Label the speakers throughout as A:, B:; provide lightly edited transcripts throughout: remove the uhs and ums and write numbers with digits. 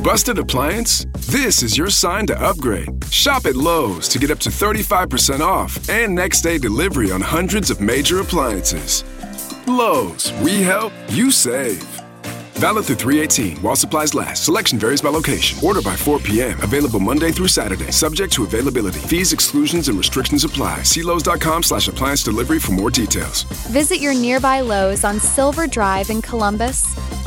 A: Busted appliance? This is your sign to upgrade. Shop at Lowe's to get up to 35% off and next day delivery on hundreds of major appliances. Lowe's, we help, you save. Valid through 3/18 while supplies last. Selection varies by location. Order by 4 p.m. Available Monday through Saturday. Subject to availability. Fees, exclusions, and restrictions apply. See Lowe's.com/appliance delivery for more details.
B: Visit your nearby Lowe's on Silver Drive in Columbus.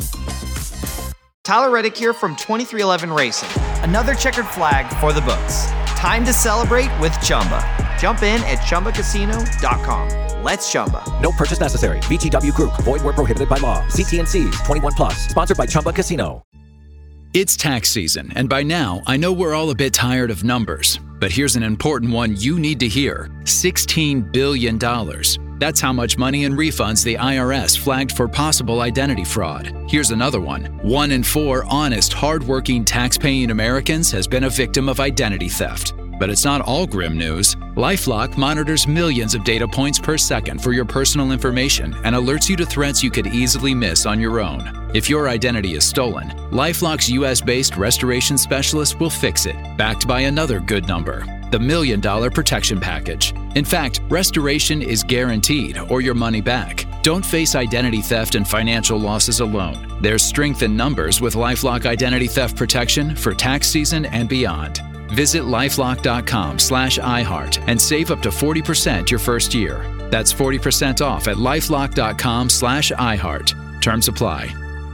C: Tyler Reddick here from 2311 Racing. Another checkered flag for the books. Time to celebrate with Chumba. Jump in at ChumbaCasino.com. Let's Chumba.
D: No purchase necessary. VGW Group. Void where prohibited by law. See T&Cs. 21+. Sponsored by Chumba Casino.
E: It's tax season, and by now, I know we're all a bit tired of numbers. But here's an important one you need to hear. $16 billion. That's how much money in refunds the IRS flagged for possible identity fraud. Here's another one. 1 in 4 honest, hardworking, tax-paying Americans has been a victim of identity theft. But it's not all grim news. LifeLock monitors millions of data points per second for your personal information and alerts you to threats you could easily miss on your own. If your identity is stolen, LifeLock's US-based restoration specialist will fix it, backed by another good number, the $1 Million Protection Package. In fact, restoration is guaranteed or your money back. Don't face identity theft and financial losses alone. There's strength in numbers with LifeLock Identity Theft Protection for tax season and beyond. Visit LifeLock.com/iHeart and save up to 40% your first year. That's 40% off at LifeLock.com/iHeart. Terms apply.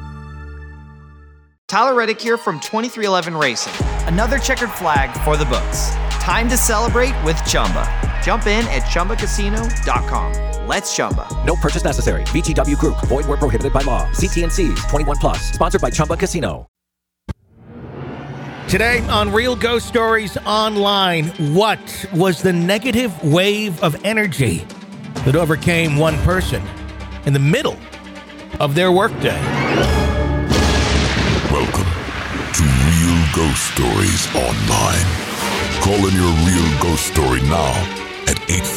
C: Tyler Reddick here from 2311 Racing. Another checkered flag for the books. Time to celebrate with Chumba. Jump in at ChumbaCasino.com. Let's Chumba.
D: No purchase necessary. VGW Group. Void where prohibited by law. See T&Cs. 21+. Sponsored by Chumba Casino.
F: Today on Real Ghost Stories Online, what was the negative wave of energy that overcame one person in the middle of their workday?
G: Welcome to Real Ghost Stories Online. Call in your real ghost story now at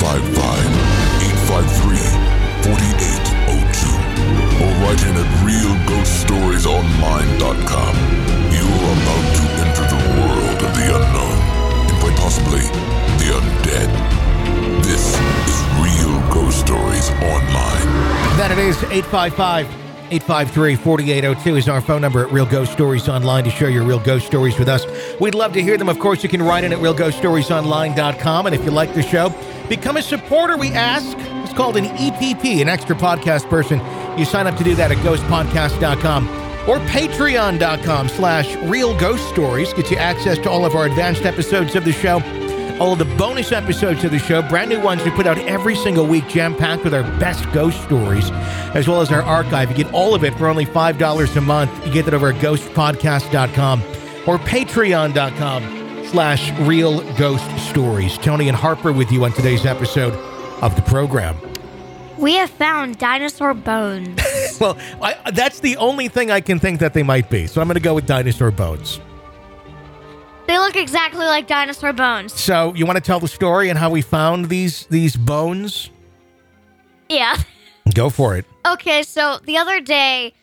G: 855-853-4802 or write in at realghoststoriesonline.com. You're about to enter the world of the unknown and quite possibly the undead. This is Real Ghost Stories Online.
F: That it is 855-853-4802 is our phone number at Real Ghost Stories Online to share your real ghost stories with us. We'd love to hear them. Of course, you can write in at realghoststoriesonline.com. And if you like the show, become a supporter, we ask. It's called an EPP, an extra podcast person. You sign up to do that at ghostpodcast.com or patreon.com/Real Ghost Stories. Gets you access to all of our advanced episodes of the show, all of the bonus episodes of the show, brand new ones we put out every single week, jam-packed with our best ghost stories, as well as our archive. You get all of it for only $5 a month. You get that over at ghostpodcast.com or patreon.com/Real Ghost Stories. Tony and Harper with you on today's episode of the program.
H: We have found dinosaur bones.
F: Well, that's the only thing I can think that they might be. So I'm going to go with dinosaur bones.
H: They look exactly like dinosaur bones.
F: So you want to tell the story and how we found these bones?
H: Yeah.
F: Go for it.
H: Okay, so the other day,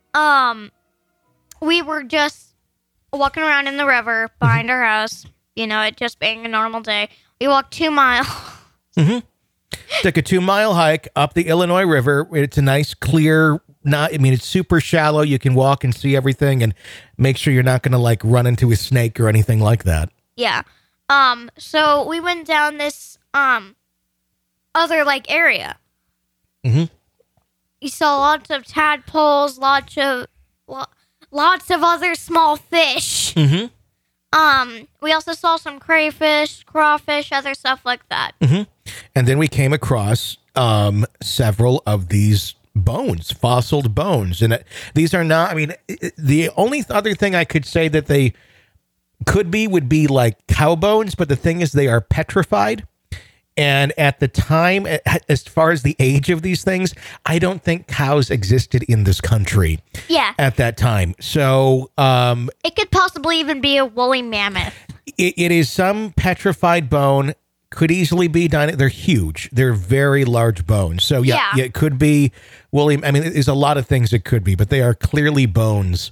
H: we were just walking around in the river behind our house. You know, it just being a normal day. We walked 2 miles.
F: Mm-hmm. Took a 2-mile hike up the Illinois River. It's a nice, clear, it's super shallow. You can walk and see everything and make sure you're not going to run into a snake or anything like that.
H: Yeah. So we went down this, other area.
F: Mm-hmm.
H: You saw lots of tadpoles, lots of other small fish.
F: Mm-hmm.
H: We also saw some crayfish, crawfish, other stuff like that.
F: Mm-hmm. And then we came across several of these bones, fossiled bones. And these are not, the only other thing I could say that they could be would be like cow bones, but the thing is they are petrified. And at the time, as far as the age of these things, I don't think cows existed in this country.
H: Yeah.
F: At that time. So
H: it could possibly even be a woolly mammoth.
F: It is some petrified bone. Could easily be they're huge. They're very large bones. So yeah, it could be woolly. There's a lot of things it could be, but they are clearly bones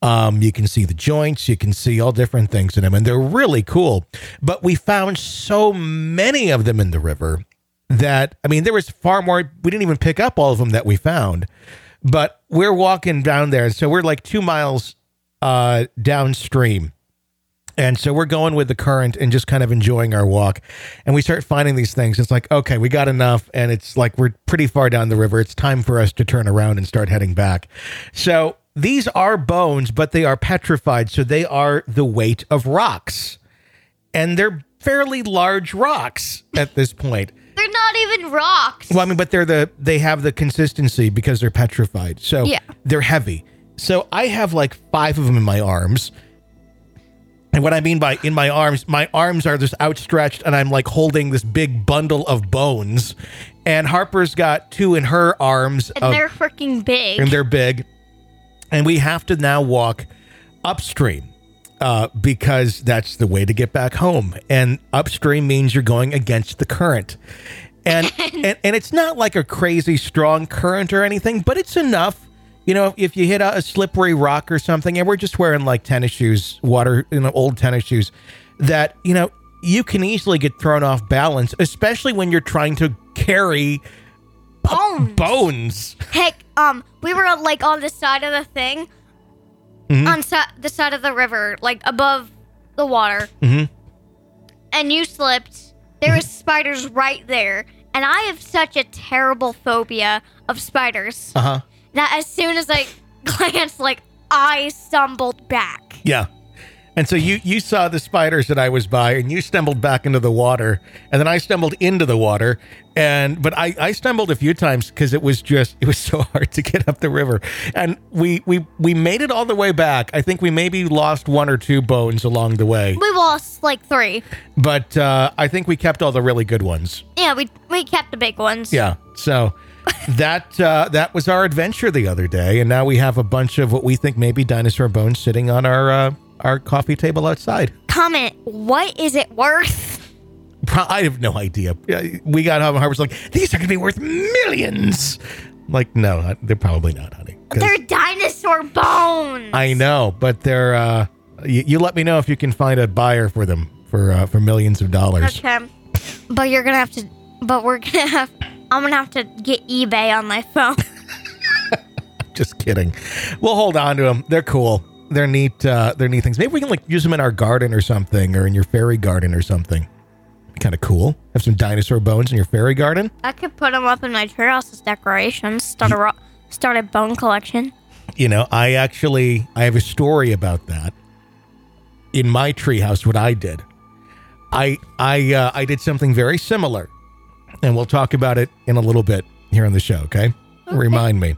F: You can see the joints. You can see all different things in them, and they're really cool. But we found so many of them in the river that, I mean, there was far more. We didn't even pick up all of them that we found. But we're walking down there, so we're like 2 miles downstream. And so we're going with the current and just kind of enjoying our walk. And we start finding these things. It's like, okay, we got enough. And it's like we're pretty far down the river. It's time for us to turn around and start heading back. So these are bones, but they are petrified. So they are the weight of rocks. And they're fairly large rocks at this point.
H: They're not even rocks.
F: Well, I mean, but they have the consistency because they're petrified. So
H: yeah.
F: They're heavy. So I have like 5 of them in my arms. And what I mean by in my arms are just outstretched and I'm like holding this big bundle of bones. And Harper's got 2 in her arms.
H: And they're freaking big.
F: And they're big. And we have to now walk upstream because that's the way to get back home. And upstream means you're going against the current. And and it's not like a crazy strong current or anything, but it's enough. You know, if you hit a slippery rock or something, and we're just wearing like tennis shoes, old tennis shoes, that, you know, you can easily get thrown off balance, especially when you're trying to carry bones.
H: Heck, we were like on the side of the thing, on the side of the river, like above the water, and you slipped. There was spiders right there, and I have such a terrible phobia of spiders. That as soon as I glanced, like, I stumbled back.
F: Yeah. And so you saw the spiders that I was by, and you stumbled back into the water, and then I stumbled into the water, but I stumbled a few times because it was so hard to get up the river. And we made it all the way back. I think we maybe lost 1 or 2 bones along the way.
H: We lost like 3.
F: But I think we kept all the really good ones.
H: Yeah, we kept the big ones.
F: Yeah. So that was our adventure the other day, and now we have a bunch of what we think may be dinosaur bones sitting on our coffee table outside.
H: Comment, what is it worth?
F: I have no idea. We got home and Harper's like, these are going to be worth millions. Like, no, they're probably not, honey.
H: They're dinosaur bones. I
F: know, but they're. You let me know if you can find a buyer for them for millions of dollars.
H: Okay, but you're gonna have to. But I'm gonna have to get eBay on my phone.
F: Just kidding. We'll hold on to them. They're cool. They're neat. They're neat things. Maybe we can like use them in our garden or something, or in your fairy garden or something. Kind of cool. Have some dinosaur bones in your fairy garden.
H: I could put them up in my treehouse as decorations. Start a bone collection.
F: You know, I have a story about that. In my treehouse, what I did, I did something very similar, and we'll talk about it in a little bit here on the show. Okay. Remind me.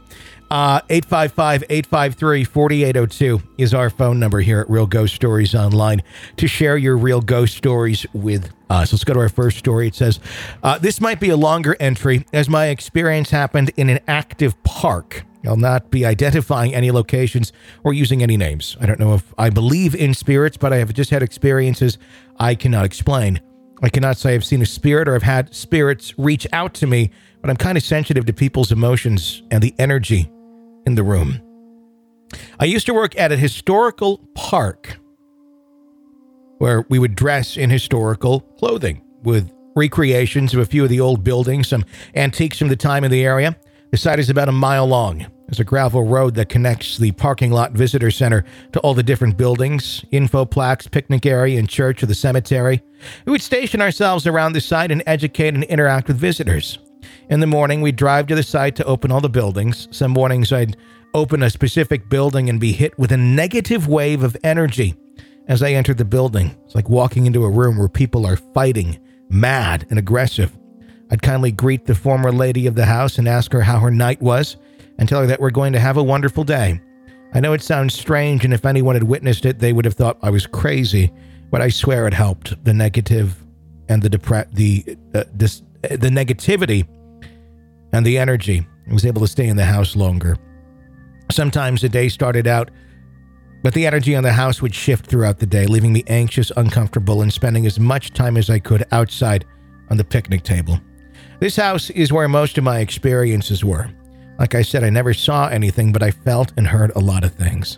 F: 855-853-4802 is our phone number here at Real Ghost Stories Online to share your real ghost stories with us. Let's go to our first story. It says, this might be a longer entry as my experience happened in an active park. I'll not be identifying any locations or using any names. I don't know if I believe in spirits, but I have just had experiences I cannot explain. I cannot say I've seen a spirit or have had spirits reach out to me, but I'm kind of sensitive to people's emotions and the energy in the room. I used to work at a historical park where we would dress in historical clothing with recreations of a few of the old buildings, some antiques from the time in the area. The site is about a mile long. There's a gravel road that connects the parking lot visitor center to all the different buildings, info plaques, picnic area, and church or the cemetery. We would station ourselves around the site and educate and interact with visitors. In the morning, we'd drive to the site to open all the buildings. Some mornings, I'd open a specific building and be hit with a negative wave of energy as I entered the building. It's like walking into a room where people are fighting, mad and aggressive. I'd kindly greet the former lady of the house and ask her how her night was and tell her that we're going to have a wonderful day. I know it sounds strange, and if anyone had witnessed it, they would have thought I was crazy, but I swear it helped. The negative and the negativity and the energy. I was able to stay in the house longer. Sometimes the day started out, but the energy on the house would shift throughout the day, leaving me anxious, uncomfortable, and spending as much time as I could outside on the picnic table. This house is where most of my experiences were. Like I said, I never saw anything, but I felt and heard a lot of things.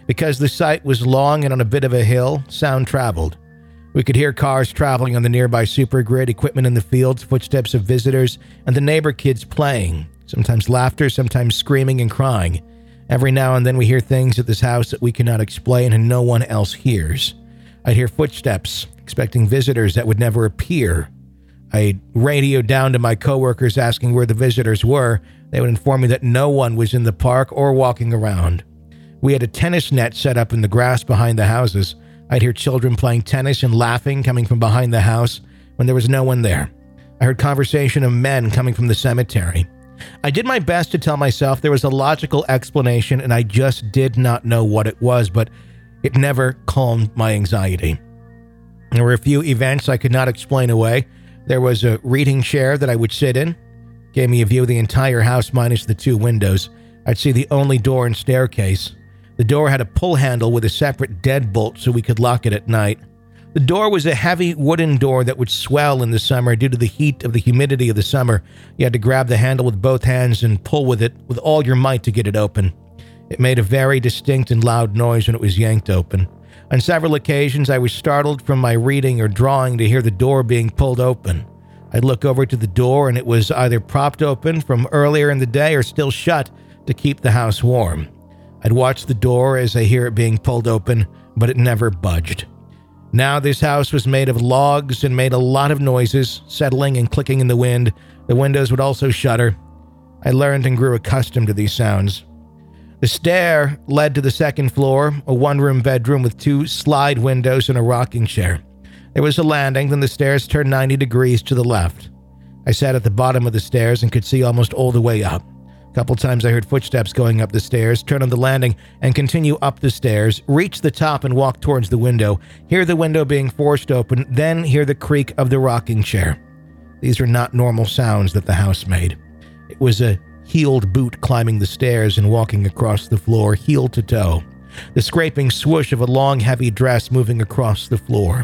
F: Because the site was long and on a bit of a hill, sound traveled. We could hear cars traveling on the nearby supergrid, equipment in the fields, footsteps of visitors, and the neighbor kids playing. Sometimes laughter, sometimes screaming and crying. Every now and then we hear things at this house that we cannot explain and no one else hears. I'd hear footsteps, expecting visitors that would never appear. I'd radio down to my coworkers asking where the visitors were. They would inform me that no one was in the park or walking around. We had a tennis net set up in the grass behind the houses. I'd hear children playing tennis and laughing coming from behind the house when there was no one there. I heard conversation of men coming from the cemetery. I did my best to tell myself there was a logical explanation and I just did not know what it was, but it never calmed my anxiety. There were a few events I could not explain away. There was a reading chair that I would sit in. Gave me a view of the entire house minus the 2 windows. I'd see the only door and staircase. The door had a pull handle with a separate deadbolt so we could lock it at night. The door was a heavy wooden door that would swell in the summer due to the heat of the humidity of the summer. You had to grab the handle with both hands and pull with it with all your might to get it open. It made a very distinct and loud noise when it was yanked open. On several occasions, I was startled from my reading or drawing to hear the door being pulled open. I'd look over to the door and it was either propped open from earlier in the day or still shut to keep the house warm. I'd watch the door as I hear it being pulled open, but it never budged. Now this house was made of logs and made a lot of noises, settling and clicking in the wind. The windows would also shudder. I learned and grew accustomed to these sounds. The stair led to the second floor, a one-room bedroom with 2 slide windows and a rocking chair. There was a landing, then the stairs turned 90 degrees to the left. I sat at the bottom of the stairs and could see almost all the way up. A couple times I heard footsteps going up the stairs, turn on the landing and continue up the stairs, reach the top and walk towards the window, hear the window being forced open, then hear the creak of the rocking chair. These were not normal sounds that the house made. It was a heeled boot climbing the stairs and walking across the floor, heel to toe. The scraping swoosh of a long, heavy dress moving across the floor.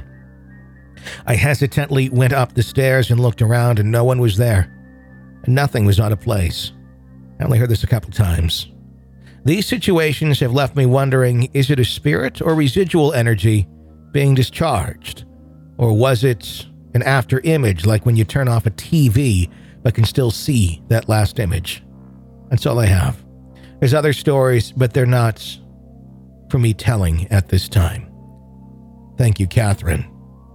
F: I hesitantly went up the stairs and looked around and no one was there. And nothing was out of place. I only heard this a couple times. These situations have left me wondering, is it a spirit or residual energy being discharged? Or was it an after image, like when you turn off a TV but can still see that last image? That's all I have. There's other stories, but they're not for me telling at this time. Thank you, Catherine.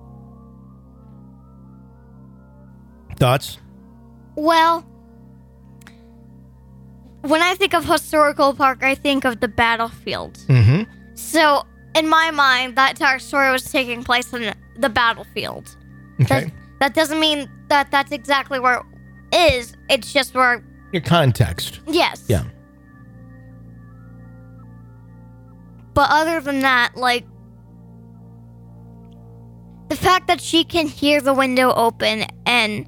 F: Thoughts?
H: Well, when I think of historical park, I think of the battlefield.
F: Mm-hmm.
H: So, in my mind, that entire story was taking place in the battlefield.
F: Okay.
H: That doesn't mean that that's exactly where it is. It's just where...
F: Your context.
H: Yes.
F: Yeah.
H: But other than that, like... the fact that she can hear the window open and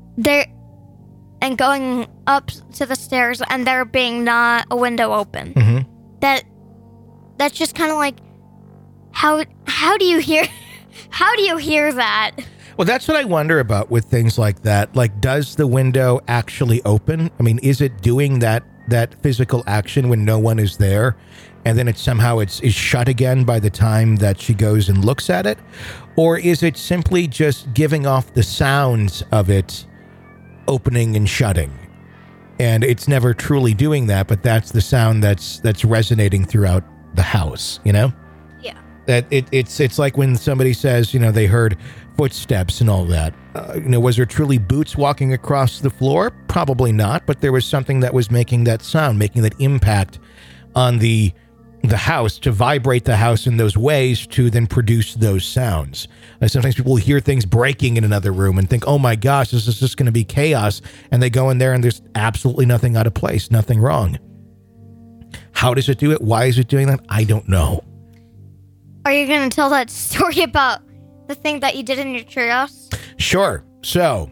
H: going up to the stairs and there being not a window open.
F: Mm-hmm.
H: That's just kind of like, how do you hear that?
F: Well, that's what I wonder about with things like that. Like, does the window actually open? I mean, is it doing that physical action when no one is there? And then is shut again by the time that she goes and looks at it? Or is it simply just giving off the sounds of it opening and shutting? And it's never truly doing that, but that's the sound that's resonating throughout the house, you know?
H: Yeah.
F: That it's like when somebody says, they heard footsteps and all that. Was there truly boots walking across the floor? Probably not, but there was something that was making that sound, making that impact on the house, to vibrate the house in those ways to then produce those sounds. Sometimes people hear things breaking in another room and think, oh my gosh, this is just going to be chaos. And they go in there and there's absolutely nothing out of place, nothing wrong. How does it do it? Why is it doing that? I don't know.
H: Are you going to tell that story about the thing that you did in your treehouse?
F: Sure. So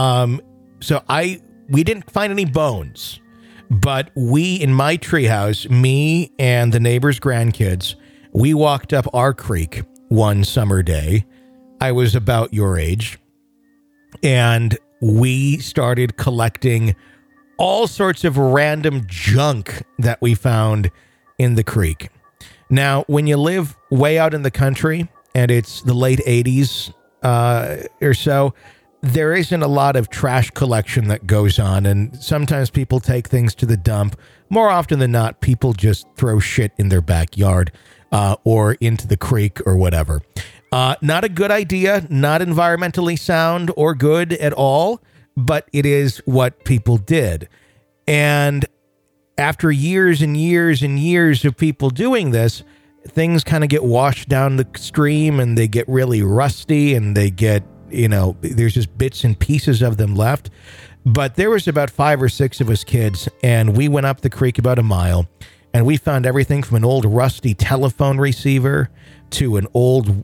F: we didn't find any bones. But in my treehouse, me and the neighbor's grandkids, we walked up our creek one summer day. I was about your age. And we started collecting all sorts of random junk that we found in the creek. Now, when you live way out in the country and it's the late 80s or so, there isn't a lot of trash collection that goes on. And sometimes people take things to the dump. More often than not, people just throw shit in their backyard or into the creek or whatever. Not a good idea, not environmentally sound or good at all, but it is what people did. And after years and years and years of people doing this, things kind of get washed down the stream and they get really rusty and they get, there's just bits and pieces of them left. But there was about 5 or 6 of us kids, and we went up the creek about a mile, and we found everything from an old rusty telephone receiver to an old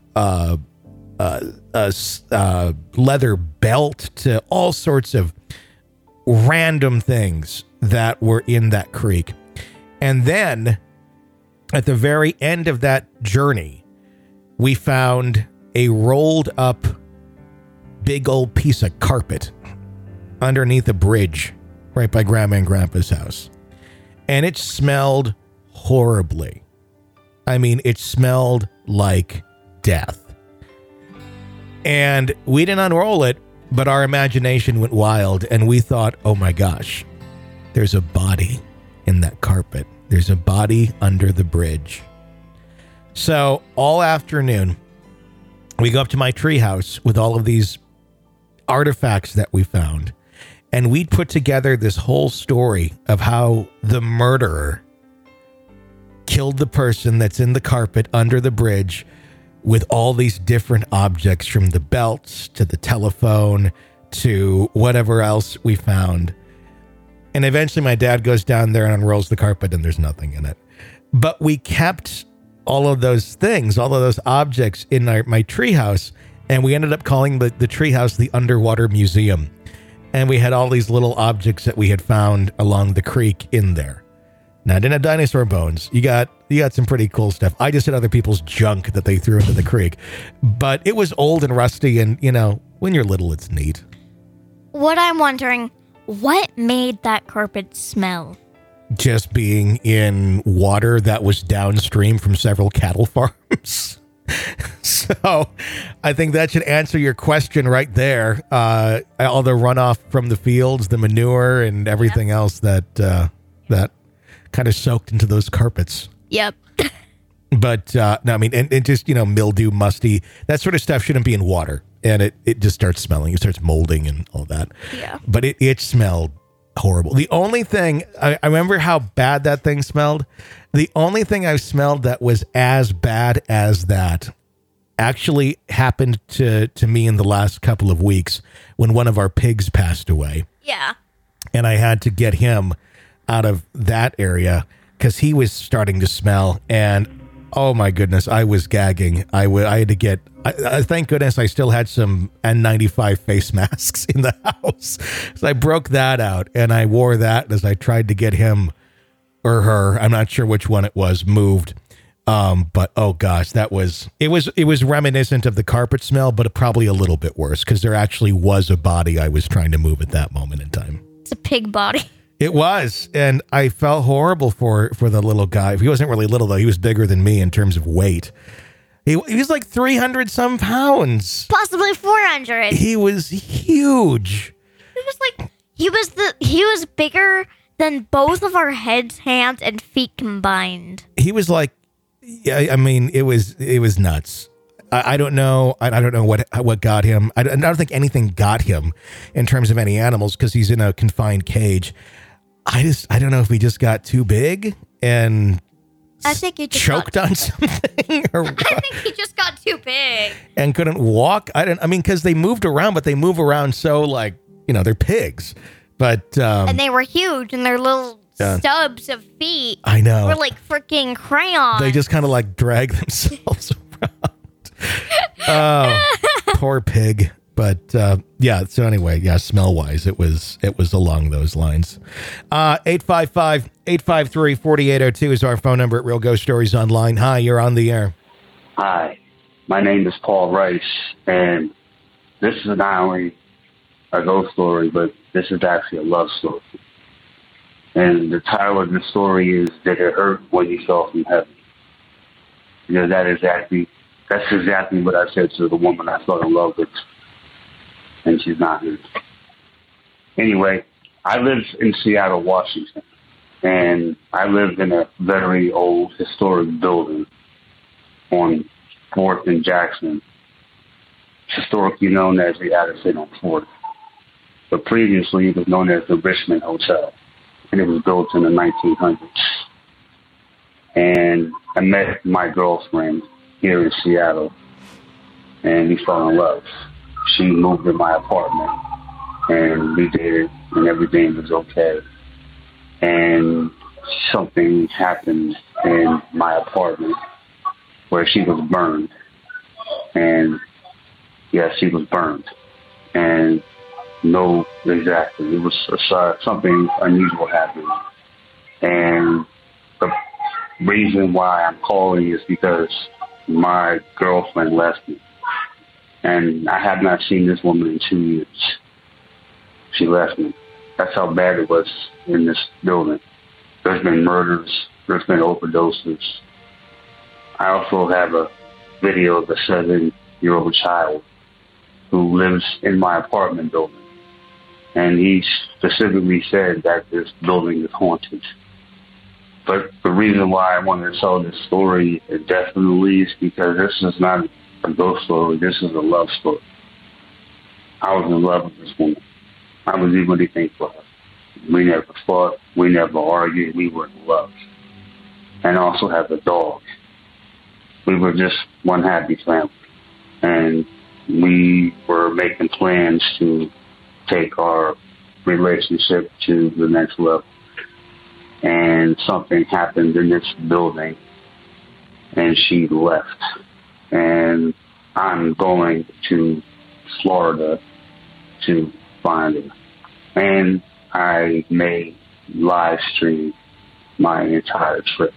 F: leather belt to all sorts of random things that were in that creek. And then at the very end of that journey, we found a rolled up big old piece of carpet underneath a bridge right by Grandma and Grandpa's house. And it smelled horribly. I mean, it smelled like death. And we didn't unroll it, but our imagination went wild and we thought, oh my gosh, there's a body in that carpet. There's a body under the bridge. So all afternoon, we go up to my treehouse with all of these artifacts that we found. And we'd put together this whole story of how the murderer killed the person that's in the carpet under the bridge with all these different objects, from the belts to the telephone to whatever else we found. And eventually my dad goes down there and unrolls the carpet and there's nothing in it. But we kept all of those things, all of those objects in my treehouse, and we ended up calling the treehouse the Underwater Museum. And we had all these little objects that we had found along the creek in there. Now, I didn't have dinosaur bones. You got some pretty cool stuff. I just had other people's junk that they threw into the creek. But it was old and rusty, and, when you're little, it's neat.
H: What I'm wondering, what made that carpet smell?
F: Just being in water that was downstream from several cattle farms. So I think that should answer your question right there. All the runoff from the fields, the manure, and everything else that kind of soaked into those carpets.
H: Yep.
F: But no, I mean, and just, mildew, musty, that sort of stuff shouldn't be in water. And it just starts smelling. It starts molding and all that. Yeah. But it smelled horrible. The only thing, I remember how bad that thing smelled. The only thing I smelled that was as bad as that actually happened to me in the last couple of weeks when one of our pigs passed away.
H: Yeah.
F: And I had to get him out of that area because he was starting to smell. And oh my goodness, I was gagging. I had to get, thank goodness I still had some N95 face masks in the house. So I broke that out and I wore that as I tried to get him or her, I'm not sure which one it was, moved. But oh gosh, it was reminiscent of the carpet smell, but probably a little bit worse because there actually was a body I was trying to move at that moment in time.
H: It's a pig body.
F: It was, and I felt horrible for the little guy. He wasn't really little, though. He was bigger than me in terms of weight. He was like 300 some pounds.
H: Possibly 400.
F: He was huge.
H: He was bigger than both of our heads, hands, and feet combined.
F: He was like, I mean, it was nuts. I don't know. I don't know what got him. I don't think anything got him in terms of any animals because he's in a confined cage. I don't know if he just got too big and
H: I think he just
F: choked on something. Or what?
H: I think he just got too big
F: and couldn't walk. Because they moved around, but they move around so they're pigs. But
H: and they were huge, and their little stubs of feet.
F: I know
H: were like freaking crayons.
F: They just kind of like drag themselves around. Oh, poor pig. But so anyway, smell wise, it was along those lines. 855-853-4802 is our phone number at Real Ghost Stories Online. Hi, you're on the air.
I: Hi, my name is Paul Rice, and this is not only a ghost story, but this is actually a love story. And the title of the story is Did It Hurt When You Fell from Heaven? because that's exactly what I said to the woman I fell in love with, and she's not here. Anyway, I live in Seattle, Washington, and I lived in a very old historic building on 4th and Jackson, historically known as the Addison on 4th. But previously it was known as the Richmond Hotel, and it was built in the 1900s. And I met my girlfriend here in Seattle, and we fell in love. She moved in my apartment, and we dated, and everything was okay. And something happened in my apartment where she was burned. And yes, she was burned. And no, exactly. It was something unusual happened. And the reason why I'm calling is because my girlfriend left me. And I have not seen this woman in 2 years. She left me. That's how bad it was in this building. There's been murders. There's been overdoses. I also have a video of a 7-year-old child who lives in my apartment building. And he specifically said that this building is haunted. But the reason why I wanted to tell this story indefinitely is because this is not a ghost story. This is a love story. I was in love with this woman. I was even thankful for her. We never fought. We never argued. We were in love. And I also have a dog. We were just one happy family. And we were making plans to take our relationship to the next level. And something happened in this building, and she left. And I'm going to Florida to find her. And I may live stream my entire trip.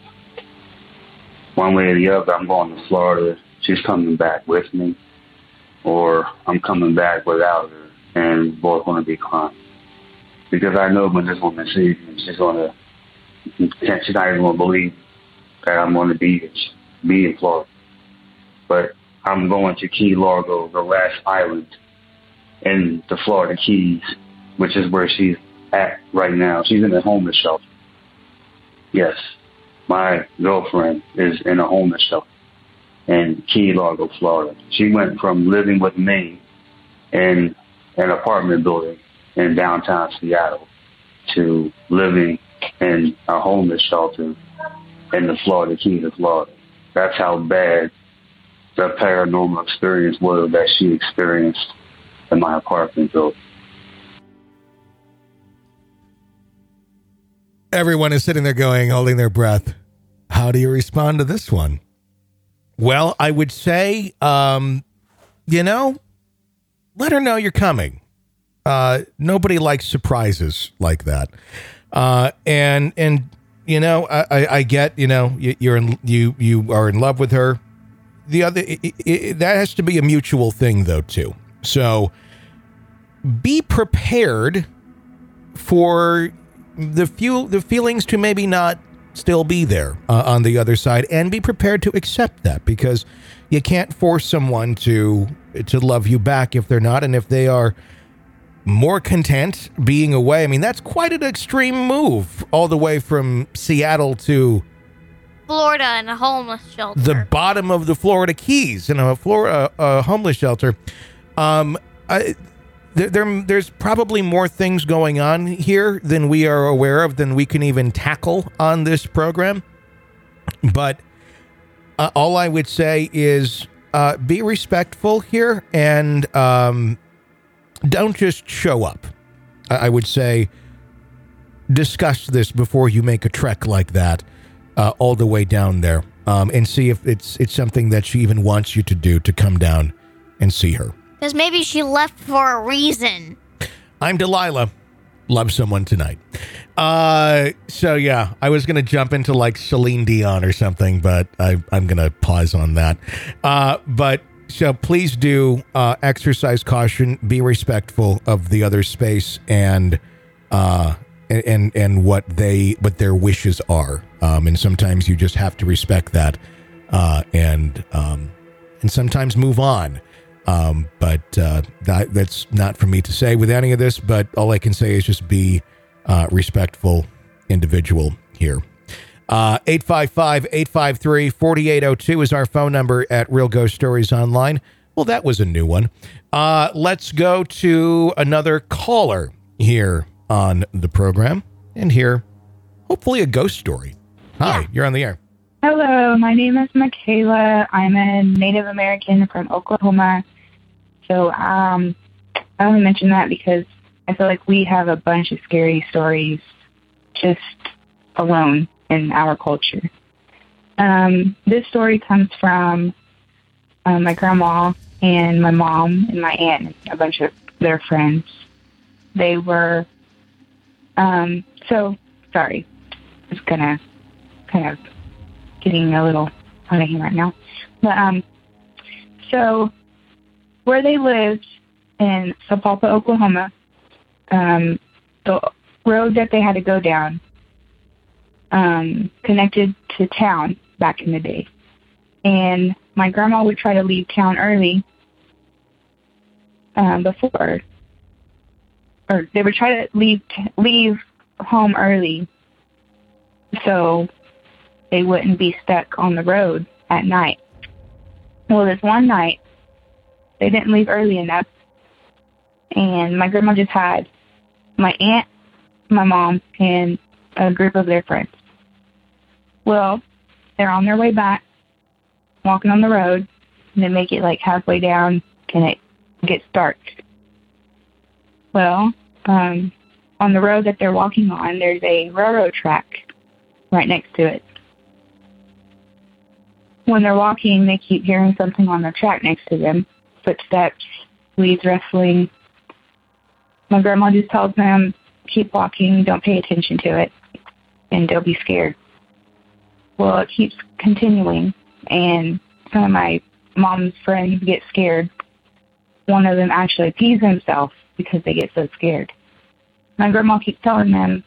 I: One way or the other, I'm going to Florida. She's coming back with me, or I'm coming back without her, and we're both going to be crying. Because I know when this woman sees me, she's not even going to believe that I'm going to be in Florida. But I'm going to Key Largo, the last island in the Florida Keys, which is where she's at right now. She's in a homeless shelter. Yes, my girlfriend is in a homeless shelter in Key Largo, Florida. She went from living with me in an apartment building in downtown Seattle to living in a homeless shelter in the Florida Keys of Florida. That's how bad the paranormal experience was that she experienced in my apartment building.
F: Everyone is sitting there holding their breath. How do you respond to this one? Well, I would say, let her know you're coming. Nobody likes surprises like that. I get, you are in love with her. The other, that has to be a mutual thing though, too. So be prepared for the feelings to maybe not still be there on the other side, and be prepared to accept that, because you can't force someone to love you back if they're not, and if they are more content being away. I mean, that's quite an extreme move, all the way from Seattle to
H: Florida in a homeless shelter.
F: The bottom of the Florida Keys in a Florida homeless shelter. There's probably more things going on here than we are aware of, than we can even tackle on this program. But all I would say is be respectful here, and don't just show up. I would say discuss this before you make a trek like that all the way down there, and see if it's something that she even wants you to do, to come down and see her.
H: Because maybe she left for a reason.
F: I'm Delilah. Love someone tonight. So yeah, I was going to jump into like Celine Dion or something, but I'm going to pause on that. But so please do exercise caution, be respectful of the other space, and what their wishes are. And sometimes you just have to respect that and sometimes move on. But that's not for me to say with any of this, but all I can say is just be respectful individual here. 855-853-4802 is our phone number at Real Ghost Stories Online. Well, that was a new one. Let's go to another caller here on the program and hear hopefully a ghost story. Hi, you're on the air.
J: Hello, my name is Michaela. I'm a Native American from Oklahoma. So I only mention that because I feel like we have a bunch of scary stories just alone in our culture. This story comes from my grandma and my mom and my aunt and a bunch of their friends. They were, sorry, just gonna kind of getting a little out of here right now. But, so where they lived in Sapulpa, Oklahoma, the road that they had to go down, connected to town back in the day. And my grandma would try to leave town early, or they would try to leave home early so they wouldn't be stuck on the road at night. Well, this one night, they didn't leave early enough, and my grandma just had my aunt, my mom, and a group of their friends. Well, they're on their way back, walking on the road, and they make it like halfway down, and it gets dark. Well, on the road that they're walking on, there's a railroad track right next to it. When they're walking, they keep hearing something on the track next to them. Footsteps, leaves rustling. My grandma just tells them, keep walking, don't pay attention to it, and they'll be scared. Well, it keeps continuing, and some of my mom's friends get scared. One of them actually pees himself because they get so scared. My grandma keeps telling them,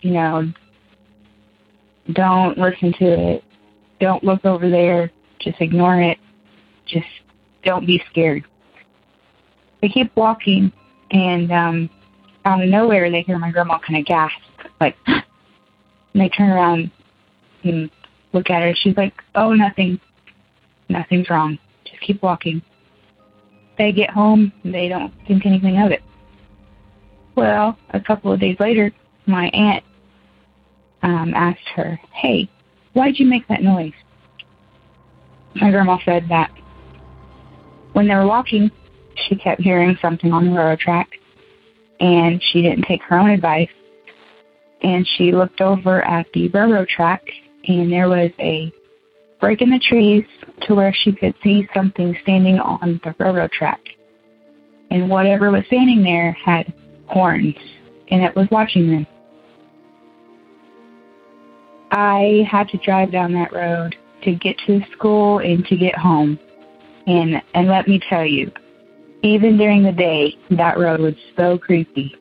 J: don't listen to it. Don't look over there. Just ignore it. Just don't be scared. They keep walking, and out of nowhere, they hear my grandma kind of gasp, like, and they turn around and look at her. She's like, oh, nothing. Nothing's wrong. Just keep walking. They get home, and they don't think anything of it. Well, a couple of days later, my aunt asked her, hey, why'd you make that noise? My grandma said that when they were walking, she kept hearing something on the railroad track, and she didn't take her own advice. And she looked over at the railroad track, and there was a break in the trees to where she could see something standing on the railroad track. And whatever was standing there had horns, and it was watching them. I had to drive down that road to get to school and to get home. And let me tell you, even during the day, that road was so creepy.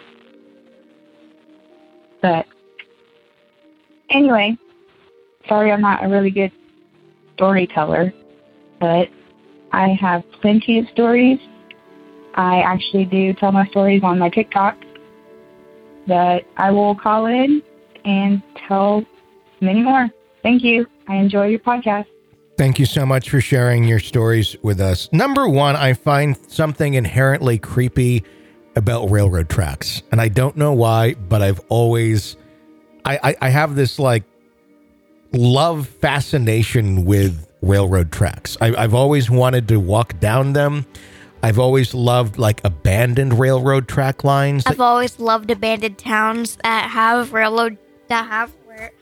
J: But anyway, sorry I'm not a really good storyteller, but I have plenty of stories. I actually do tell my stories on my TikTok, but I will call in and tell many more. Thank you. I enjoy your podcast.
F: Thank you so much for sharing your stories with us. Number one, I find something inherently creepy about railroad tracks. And I don't know why, but I've always, I have this like love fascination with railroad tracks. I've always wanted to walk down them. I've always loved like abandoned railroad track lines.
H: I've always loved abandoned towns that have rail.
F: Tracks.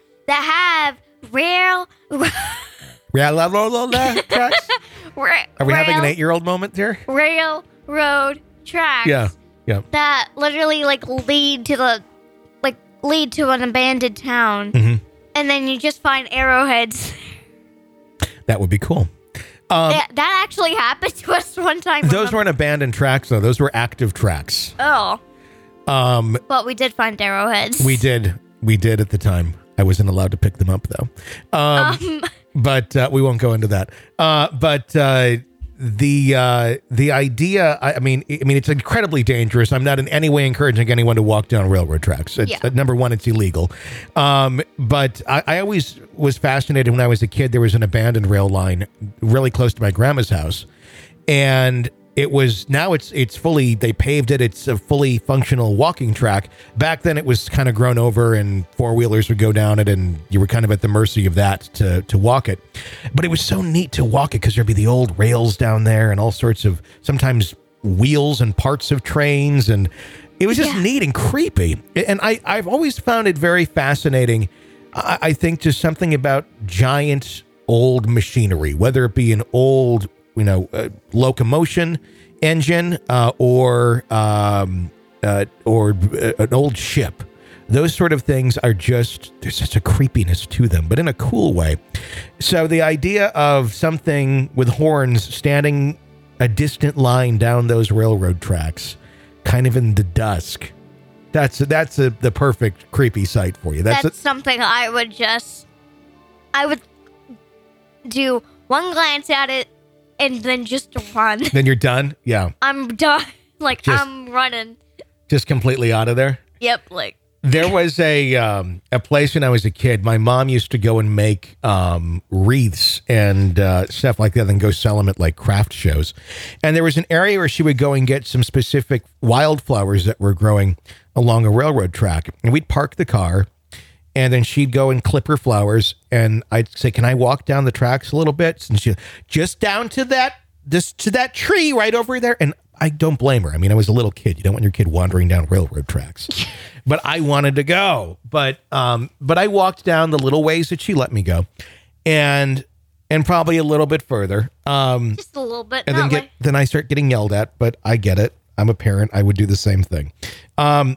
F: Are we having an 8-year-old moment here?
H: Railroad tracks.
F: Yeah.
H: That literally lead to an abandoned town, and then you just find arrowheads.
F: That would be cool.
H: That actually happened to us one time.
F: Those weren't abandoned tracks, though. Those were active tracks.
H: Oh. But we did find arrowheads.
F: We did at the time. I wasn't allowed to pick them up though. But we won't go into that. The idea, I mean, it's incredibly dangerous. I'm not in any way encouraging anyone to walk down railroad tracks. Number one, it's illegal. But I always was fascinated when I was a kid. There was an abandoned rail line really close to my grandma's house, and it's fully, they paved it. It's a fully functional walking track. Back then it was kind of grown over and four-wheelers would go down it and you were kind of at the mercy of that to walk it. But it was so neat to walk it because there'd be the old rails down there and all sorts of, sometimes wheels and parts of trains. And it was just neat and creepy. And I've always found it very fascinating. I think just something about giant old machinery, whether it be an old locomotion engine or an old ship. Those sort of things are just, there's such a creepiness to them, but in a cool way. So the idea of something with horns standing a distant line down those railroad tracks, kind of in the dusk, that's the perfect creepy sight for you.
H: That's something I would do one glance at it and then just run.
F: Then you're done? Yeah.
H: I'm done. I'm running.
F: Just completely out of there?
H: Yep.
F: There was a place when I was a kid. My mom used to go and make wreaths and stuff like that and go sell them at craft shows. And there was an area where she would go and get some specific wildflowers that were growing along a railroad track. And we'd park the car and then she'd go and clip her flowers. And I'd say, can I walk down the tracks a little bit? And she'd, just down to that tree right over there. And I don't blame her. I mean, I was a little kid. You don't want your kid wandering down railroad tracks. But I wanted to go. But I walked down the little ways that she let me go. And probably a little bit further.
H: Just a little bit.
F: And then I start getting yelled at, but I get it. I'm a parent. I would do the same thing. And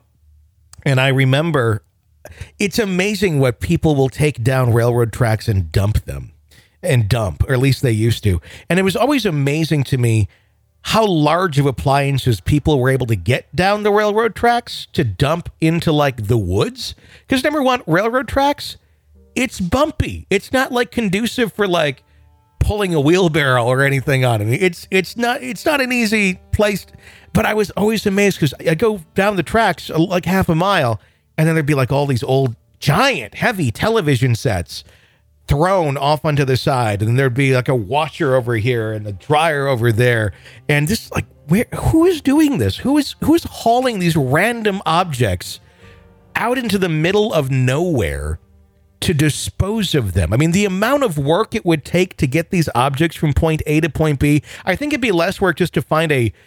F: I remember, it's amazing what people will take down railroad tracks and dump them. Or at least they used to. And it was always amazing to me how large of appliances people were able to get down the railroad tracks to dump into the woods. Because number one, railroad tracks, it's bumpy. It's not conducive for pulling a wheelbarrow or anything on it. It's not an easy place. But I was always amazed because I go down the tracks half a mile and then there'd be all these old giant heavy television sets thrown off onto the side, and there'd be a washer over here and a dryer over there, and just who is doing this? Who is hauling these random objects out into the middle of nowhere to dispose of them? I mean, the amount of work it would take to get these objects from point A to point B, I think it'd be less work just to find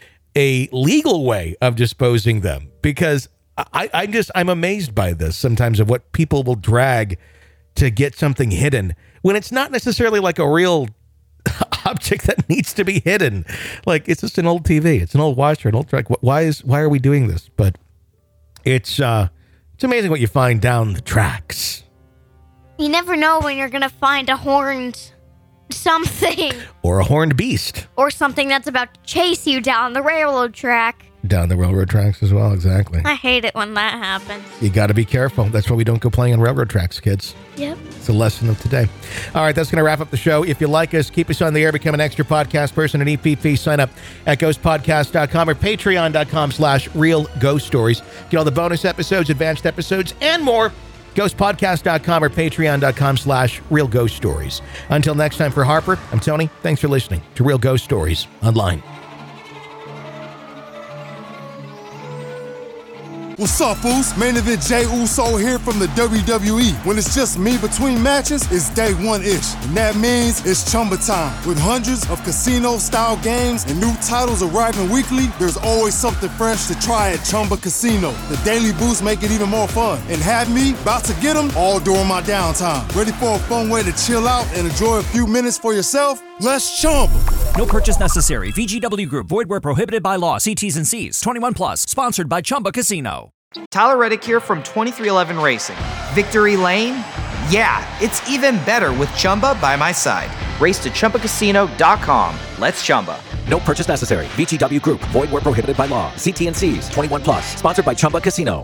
F: a legal way of disposing them, because I'm amazed by this sometimes of what people will drag to get something hidden when it's not necessarily a real object that needs to be hidden. It's just an old TV. It's an old washer, an old truck. Why are we doing this? But it's amazing what you find down the tracks.
H: You never know when you're going to find a horned something.
F: Or a horned beast.
H: Or something that's about to chase you down the railroad track.
F: Down the railroad tracks as well, exactly.
H: I hate it when that happens.
F: You got to be careful. That's why we don't go playing on railroad tracks, kids.
H: Yep.
F: It's a lesson of today. All right, that's going to wrap up the show. If you like us, keep us on the air, become an extra podcast person at EPP. Sign up at ghostpodcast.com or patreon.com/Real Ghost Stories. Get all the bonus episodes, advanced episodes, and more. Ghostpodcast.com or patreon.com/Real Ghost Stories. Until next time, for Harper, I'm Tony. Thanks for listening to Real Ghost Stories Online.
K: What's up, fools? Main event Jey Uso here from the WWE. When it's just me between matches, it's day one-ish. And that means it's Chumba time. With hundreds of casino-style games and new titles arriving weekly, there's always something fresh to try at Chumba Casino. The daily boosts make it even more fun. And have me about to get them all during my downtime. Ready for a fun way to chill out and enjoy a few minutes for yourself? Let's Chumba.
L: No purchase necessary. VGW Group. Void where prohibited by law. See T's and C's. 21 plus. Sponsored by Chumba Casino.
C: Tyler Reddick here from 2311 Racing. Victory Lane? Yeah, it's even better with Chumba by my side. Race to ChumbaCasino.com. Let's Chumba.
D: No purchase necessary. VGW Group. Void where prohibited by law. See T's and C's. 21 plus. Sponsored by Chumba Casino.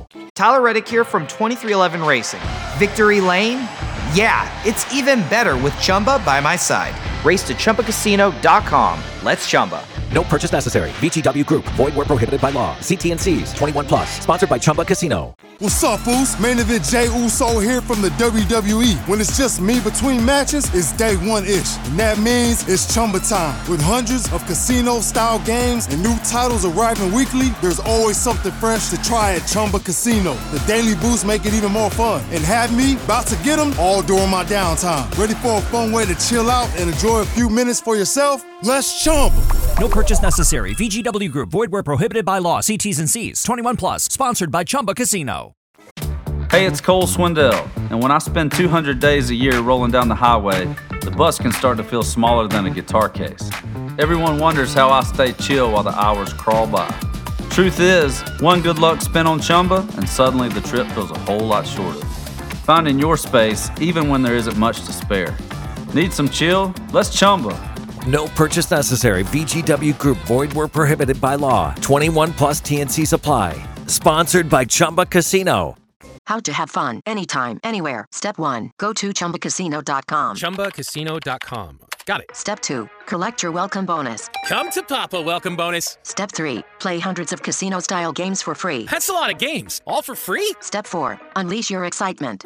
C: Tyler Reddick here from 2311 Racing. Victory Lane? Yeah, it's even better with Chumba by my side. Race to ChumbaCasino.com. Let's Chumba.
D: No purchase necessary. VGW Group. Void where prohibited by law. See T&Cs. 21 plus. Sponsored by Chumba Casino.
K: What's up, Foos? Main Event Jey Uso here from the WWE. When it's just me between matches, it's day one-ish. And that means it's Chumba time. With hundreds of casino-style games and new titles arriving weekly, there's always something fresh to try at Chumba Casino. The daily boosts make it even more fun. And have me about to get them all during my downtime. Ready for a fun way to chill out and enjoy a few minutes for yourself? Let's Chumba.
L: No purchase necessary. VGW Group. Void where prohibited by law. See T's and C's. 21 plus. Sponsored by Chumba Casino.
M: Hey, it's Cole Swindell, and when I spend 200 days a year rolling down the highway, the bus can start to feel smaller than a guitar case. Everyone wonders how I stay chill while the hours crawl by. Truth is, one good luck spent on Chumba, and suddenly the trip feels a whole lot shorter. Finding your space, even when there isn't much to spare. Need some chill? Let's Chumba.
D: No purchase necessary. VGW Group. Void where prohibited by law. 21 plus T&C supply. Sponsored by Chumba Casino.
N: How to have fun anytime, anywhere. Step 1. Go to ChumbaCasino.com.
O: ChumbaCasino.com. Got it.
N: Step 2. Collect your welcome bonus.
O: Come to Papa welcome bonus.
N: Step 3. Play hundreds of casino-style games for free.
O: That's a lot of games. All for free?
N: Step 4. Unleash your excitement.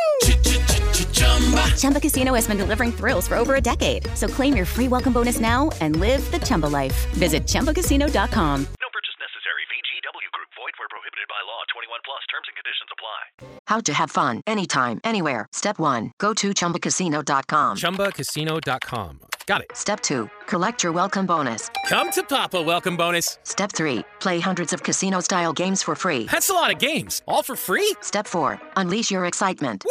P: Chumba Casino has been delivering thrills for over a decade. So claim your free welcome bonus now and live the Chumba life. Visit ChumbaCasino.com.
Q: No purchase necessary. VGW Group. Void where prohibited by law. 21 plus. Terms and conditions apply.
N: How to have fun anytime, anywhere. Step 1. Go to ChumbaCasino.com.
O: ChumbaCasino.com. Got it.
N: Step 2. Collect your welcome bonus.
O: Come to Papa welcome bonus.
N: Step 3. Play hundreds of casino-style games for free.
O: That's a lot of games. All for free?
N: Step 4. Unleash your excitement.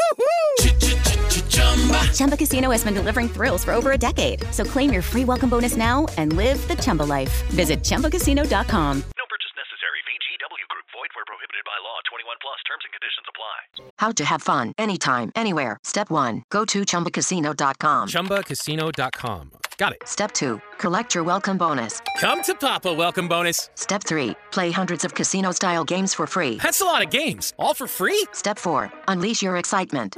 P: Chumba Casino has been delivering thrills for over a decade. So claim your free welcome bonus now and live the Chumba life. Visit ChumbaCasino.com.
Q: No purchase necessary. VGW Group. Void where prohibited by law. 21 plus. Terms and conditions apply.
N: How to have fun anytime, anywhere. Step 1. Go to ChumbaCasino.com.
O: ChumbaCasino.com. Got it.
N: Step 2. Collect your welcome bonus.
O: Come to Papa welcome bonus.
N: Step 3. Play hundreds of casino-style games for free.
O: That's a lot of games. All for free?
N: Step 4. Unleash your excitement.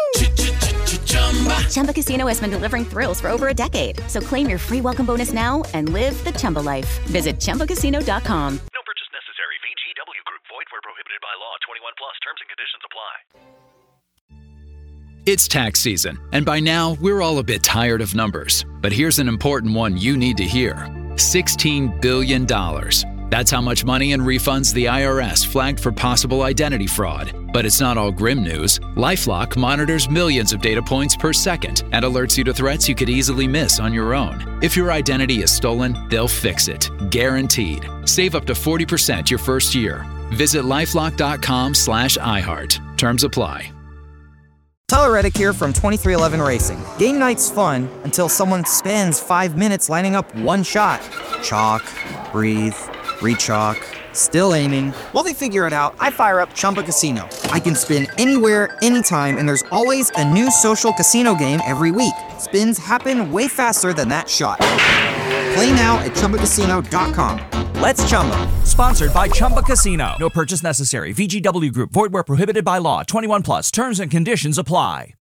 P: Chumba Casino has been delivering thrills for over a decade. So claim your free welcome bonus now and live the Chumba life. Visit ChumbaCasino.com.
Q: No purchase necessary. VGW Group. Void where prohibited by law. 21 plus. Terms and conditions apply.
E: It's tax season, and by now, we're all a bit tired of numbers. But here's an important one you need to hear. $16 billion. That's how much money and refunds the IRS flagged for possible identity fraud. But it's not all grim news. LifeLock monitors millions of data points per second and alerts you to threats you could easily miss on your own. If your identity is stolen, they'll fix it. Guaranteed. Save up to 40% your first year. Visit LifeLock.com/iHeart. Terms apply.
C: Tyler Reddick here from 2311 Racing. Game night's fun until someone spends 5 minutes lining up one shot. Chalk, breathe, re-chalk, still aiming. While they figure it out, I fire up Chumba Casino. I can spin anywhere, anytime, and there's always a new social casino game every week. Spins happen way faster than that shot. Play now at ChumbaCasino.com.
L: Let's Chumba. Sponsored by Chumba Casino. No purchase necessary. VGW Group. Void where prohibited by law. 21 plus. Terms and conditions apply.